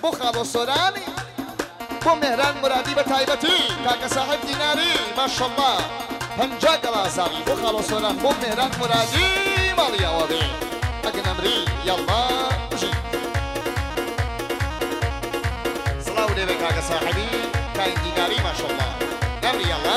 بو خالو سوراني بو مهران مرادي بتايبتي كاكا صاحب ديناري ما شاء الله هنجا قلازاري بو خالو سوران بو مهران مرادي ماليا وضي اقن امري يلا وجي صلاة وليبك كاكا صاحبي كاين ديناري ما شاء الله نمري يلا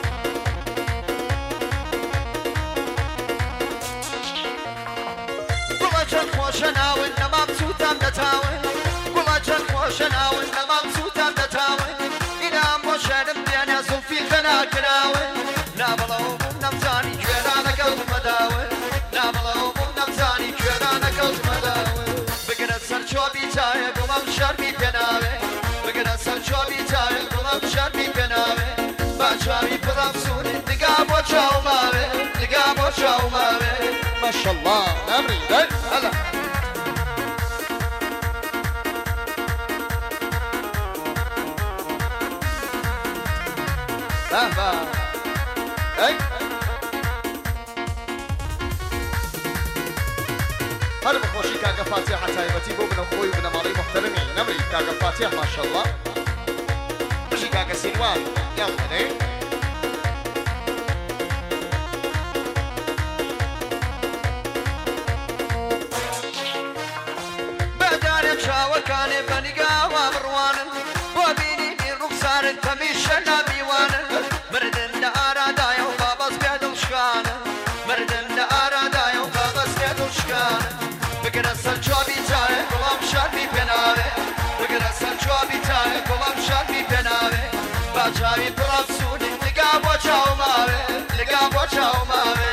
قڵەچەند خۆشە ناون نەمام سووتام دەتاون گوڵەچەند خۆشە ناون نەمام سووتام دەتاون ئینام بۆ شەرم دێنە زوڵفی خەناکراون نابڵەو بووم نەمزانی کوێرانەکەوتمە داون نابڵەو بووم نەمزانی کوێرانەکەوتمە داون بگرە سەر چۆبی چایە گوڵەم شەرمی پێناوێ بگرە سەر چۆبی چایە گوڵەم شەرمی پێناوێ با چاوی پڵەم سوون نگا بۆ چاوماوێ نگا بۆ چاوماوێ ما شاء الله نمري هلا بابا اي هل بخوشي كاكا فاتحة تايبتي بو بنا خوي وبنا مالي محترمي نمري كاكا فاتحة ما شاء الله بشي كاكا سنوان يلا هني شاوەکانێ بەنیگاوا بڕوانن بۆ بینینی ڕوخسارن کەمیشە نامیوانن مردن لە ئارادایە و بابەس پێ دڵشکانە مردن لە ئارادایە و بابەس پێ دڵشکانە بگرە سەر چۆبی چایە گوڵام شەرمی پێناوێ بگرە سەر چۆبی چایە گوڵام شەرمی پێناوێ با چاوی پڵەم سوونی نگا بۆ چاوماوێ نگا بۆ چاوماوێ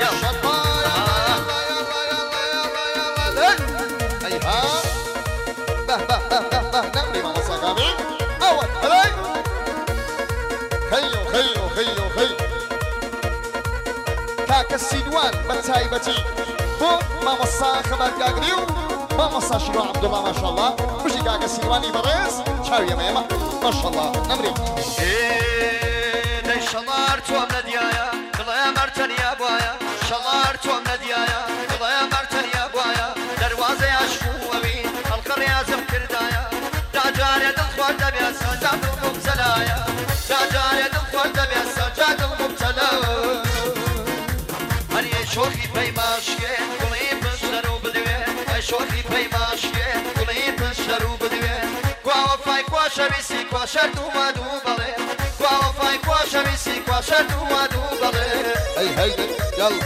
نمري مع مصاقامي أول هلاي خيو خيو خيو خيو كاكا السيدوان بتايبتي بو ما مصا خبر قاقريو ما مصا شنو عبد الله ما شاء الله وشي كاكا السيدواني بريز شاو يا ميما ما شاء الله نمري دەی شەڵار تۆم نەدیایە دڵێ مەرتەنیا بواە شەڵار تۆم نەدیایە دڵێ مەرتەنیا بواە دەواازەی عاشقوەوی هەڵقە ڕێازم کردایە داجارێ دڵخوار دەبێت سەنجا دڵ مبتەلایە داجارێ دڵخوار دەبێت سەنجا دڵ مبتەلایە هەریە شۆخی پەی ماشکێ گوڵی پشتەر و بدوێ ئەی شۆخی پەی ماشکێ گوڵی پشتەر و بدوێ گواوەفای کواشەویسی کواشەر دوومە دوو بەڵێ گواوەفای کواشەویسی کواشەر دوومە دوو بەڵێ هەی هەیدە يلا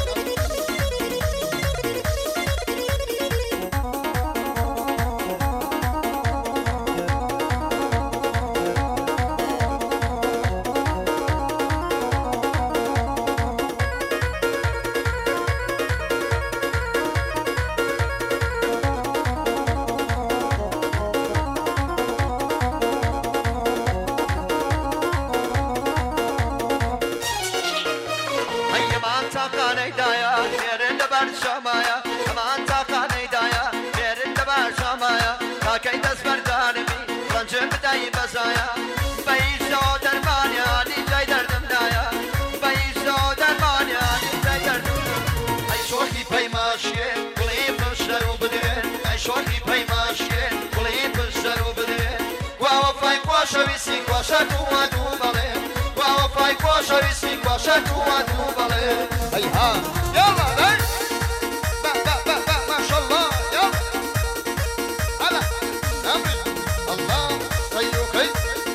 کەی دەست بەردانمی ڕەنجم بدەی بەزایە بەیشەوە دەرمانیانی جای دەردمدایە بەیشەوە دەرمانیانی جای دەردم ئەی شۆخی پەی ماشیێ گوڵی پشتەر و بدوێ ئەی شۆخی پەی ماشیێ گوڵی پشتەر و بدوێ گواوەفای خۆشەویستی خۆشە دووە دوو بەڵێ گواوەفای خۆشەویستی خۆشە دووە دوو بەڵێ هەی ها يلا هەی ما شاء الله يلا هلا نمري الله خيو خي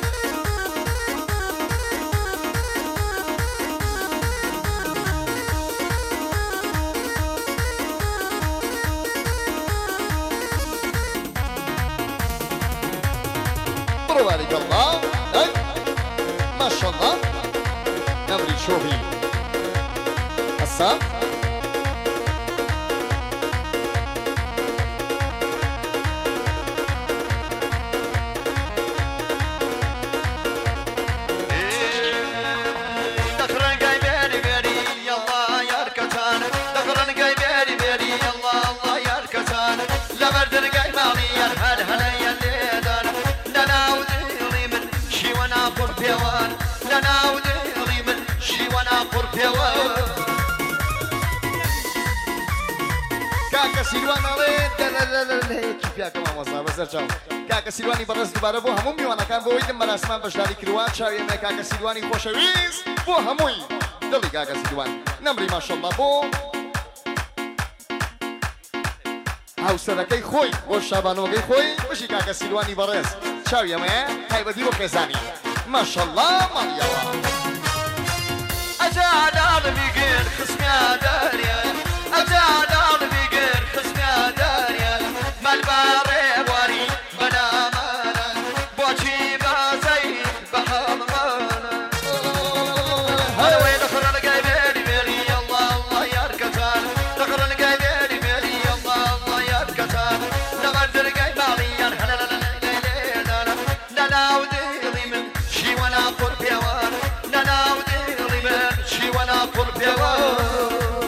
بارك الله هاي ما شاء الله نمري شوفي هسا کاکە مامۆستا بەزەر چاو کاکە سیروانی بەڕێز دووبارە بۆ هەموو میوانەکان بۆ ئیدم بەراسمان بەشداری کردووە چاوێمە کاکە سیروانی خۆشەویست بۆ هەمووی دڵی کاکە سیروان نەمری ماشەڵڵا بۆ هاوسەرەکەی خۆی بۆ شابانۆگەی خۆی بەشی کاکە سیروانی بەڕێز چاوێمەیە تایبەتی بۆ خێزانی ماشەڵڵا ماڵیەوە أجعل بيقر خصمي داريا أجعل بيقر خصمي داريا مالباري واري بنا مانا بوشي بازي بحمانا هلا وين دخل القايبيري بيري الله الله يركتان دخل القايبيري بيري الله الله يركتان نغدر قايباليان هلا لا لا لا لا لا لا وديلي من شي وانا قربي وانا لا لا وديلي من شي وانا قربي وانا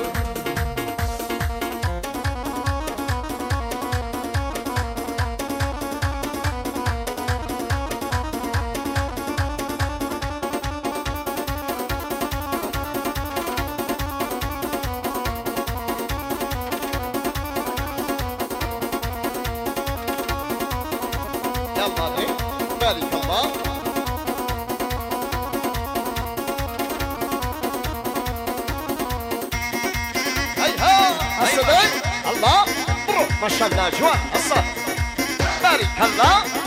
يلا لي بارك الله هيها السباق الله برو ما شاء الله جوان الصف بارك الله